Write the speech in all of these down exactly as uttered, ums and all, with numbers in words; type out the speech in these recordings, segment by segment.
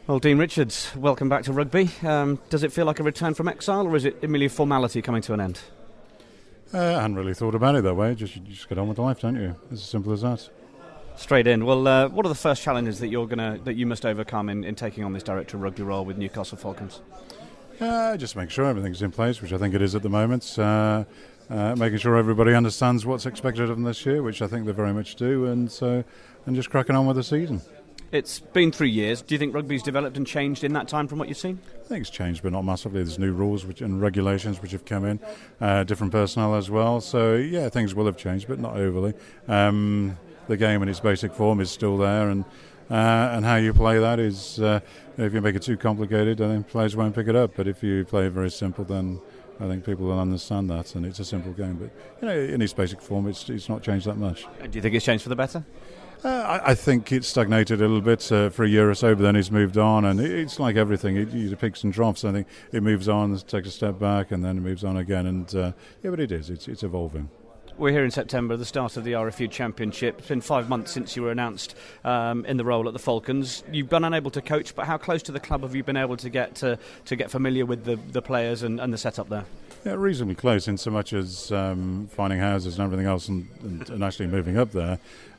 Well, Dean Richards, welcome back to rugby. Um, does it feel like a return from exile, or is it merely a formality coming to an end? Uh, I hadn't really thought about it that way. Just you just get on with life, don't you? It's as simple as that. Straight in. Well, uh, what are the first challenges that you're gonna that you must overcome in, in taking on this director of rugby role with Newcastle Falcons? Uh, just make sure everything's in place, which I think it is at the moment. Uh, uh, making sure everybody understands what's expected of them this year, which I think they very much do, and so and just cracking on with the season. It's been three years. Do you think rugby's developed and changed in that time from what you've seen? I think it's changed, but not massively. There's new rules which, and regulations which have come in, uh, different personnel as well. So, yeah, things will have changed, but not overly. Um, the game in its basic form is still there, and uh, and how you play that is, uh, if you make it too complicated, then players won't pick it up. But if you play it very simple, then I think people will understand that, and it's a simple game. But, you know, in its basic form, it's it's not changed that much. Do you think it's changed for the better? Uh, I, I think it's stagnated a little bit uh, for a year or so, but then it's moved on, and it, it's like everything. It, it peaks and troughs. I think it moves on, takes a step back, and then it moves on again. And uh, yeah, but it is. It's it's evolving. We're here in September, the start of the R F U Championship. It's been five months since you were announced um, in the role at the Falcons. You've been unable to coach, but how close to the club have you been able to get to, to get familiar with the, the players and, and the setup there? Yeah, reasonably close in so much as um, finding houses and everything else and, and, and actually moving up there.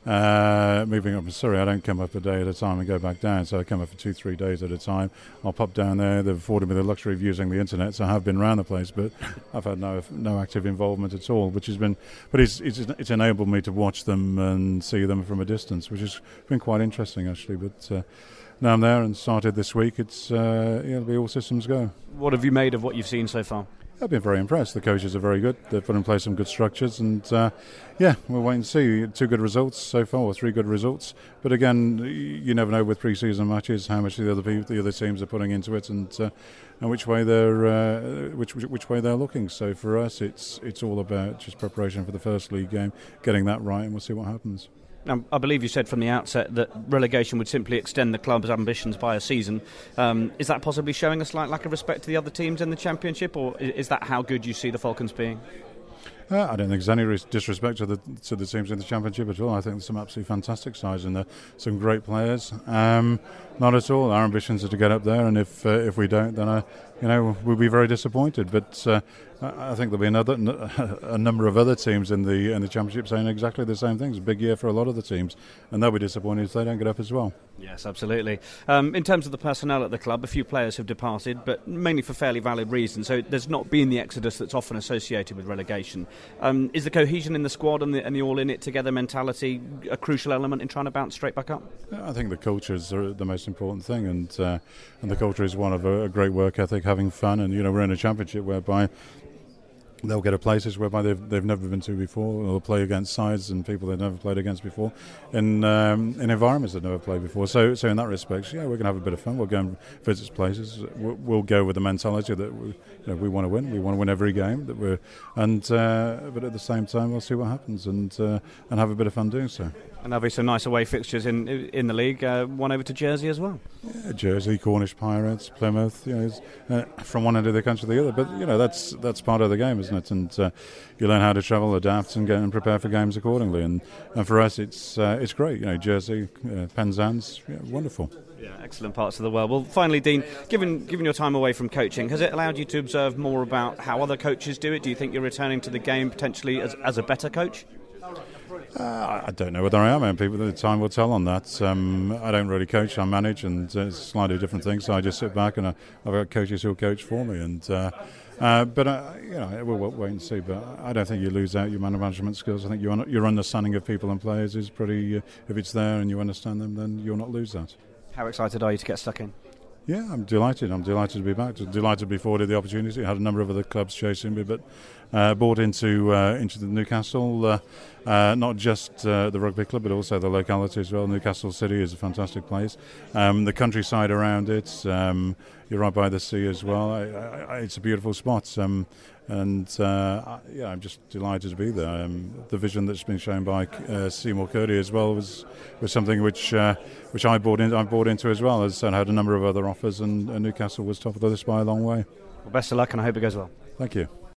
Uh, moving up from Surrey, I don't come up a day at a time and go back down, so I come up for two, three days at a time. I'll pop down there. They've afforded me the luxury of using the internet, so I have been around the place, but I've had no no active involvement at all, which has been, but it's it's, it's enabled me to watch them and see them from a distance, which has been quite interesting actually. But uh, now I'm there and started this week. It's uh, yeah, it'll be all systems go. What have you made of what you've seen so far? I've been very impressed. The coaches are very good. They've put in place some good structures, and uh, yeah, we'll wait and see. Two good results so far, or three good results. But again, you never know with pre-season matches how much the other people, the other teams are putting into it, and uh, and which way they're uh, which, which which way they're looking. So for us, it's it's all about just preparation for the first league game, getting that right, and we'll see what happens. Now, I believe you said from the outset that relegation would simply extend the club's ambitions by a season. Um, is that possibly showing a slight lack of respect to the other teams in the Championship, or is that how good you see the Falcons being? Uh, I don't think there's any disrespect to the to the teams in the Championship at all. I think there's some absolutely fantastic sides in there, some great players. Um, not at all. Our ambitions are to get up there, and if uh, if we don't, then I, you know, we'll be very disappointed. But uh, I think there'll be another a number of other teams in the in the Championship saying exactly the same things. It's a big year for a lot of the teams, and they'll be disappointed if they don't get up as well. Yes, absolutely. Um, in terms of the personnel at the club, a few players have departed, but mainly for fairly valid reasons. So there's not been the exodus that's often associated with relegation. Um, is the cohesion in the squad and the, and the all-in-it-together mentality a crucial element in trying to bounce straight back up? I think the cultures are the most important thing, and uh, and the culture is one of a, a great work ethic, having fun, and you know we're in a championship whereby they'll get to places whereby they've they've never been to before. They'll play against sides and people they've never played against before, in um, in environments they've never played before. So so in that respect, yeah, we're going to have a bit of fun. We'll go and visit places. We'll, we'll go with the mentality that we, you know, we want to win. We want to win every game that we're, and uh, but at the same time, we'll see what happens and uh, and have a bit of fun doing so. And there'll be some nice away fixtures in in the league. Uh, one over to Jersey as well. Yeah, Jersey, Cornish Pirates, Plymouth. You know, uh, from one end of the country to the other. But you know, that's that's part of the game, isn't it? And uh, you learn how to travel, adapt, and get and prepare for games accordingly. And, and for us, it's uh, it's great. You know, Jersey, uh, Penzance, yeah, wonderful. Yeah, excellent parts of the world. Well, finally, Dean, given given your time away from coaching, has it allowed you to observe more about how other coaches do it? Do you think you're returning to the game potentially as as a better coach? Uh, I don't know whether I am, and people at the time will tell on that. Um, I don't really coach, I manage, and uh, it's slightly different things. So I just sit back and I, I've got coaches who'll coach for me. And uh, uh, but uh, you know, we'll wait and see. But I don't think you lose out your management skills. I think your your understanding of people and players is pretty. Uh, if it's there and you understand them, then you'll not lose that. How excited are you to get stuck in? Yeah, I'm delighted. I'm delighted to be back. Delighted to be afforded the opportunity. I had a number of other clubs chasing me, but uh, bought into uh, into the Newcastle. Uh, uh, not just uh, the rugby club, but also the locality as well. Newcastle City is a fantastic place. Um, the countryside around it. Um, you're right by the sea as well. I, I, it's a beautiful spot. Um, and uh, yeah, I'm just delighted to be there. Um, the vision that's been shown by uh, Seymour Curdy as well was was something which uh, which I bought in. I bought into as well. As I had a number of other offers, and, and Newcastle was top of the list by a long way. Well, best of luck, and I hope it goes well. Thank you.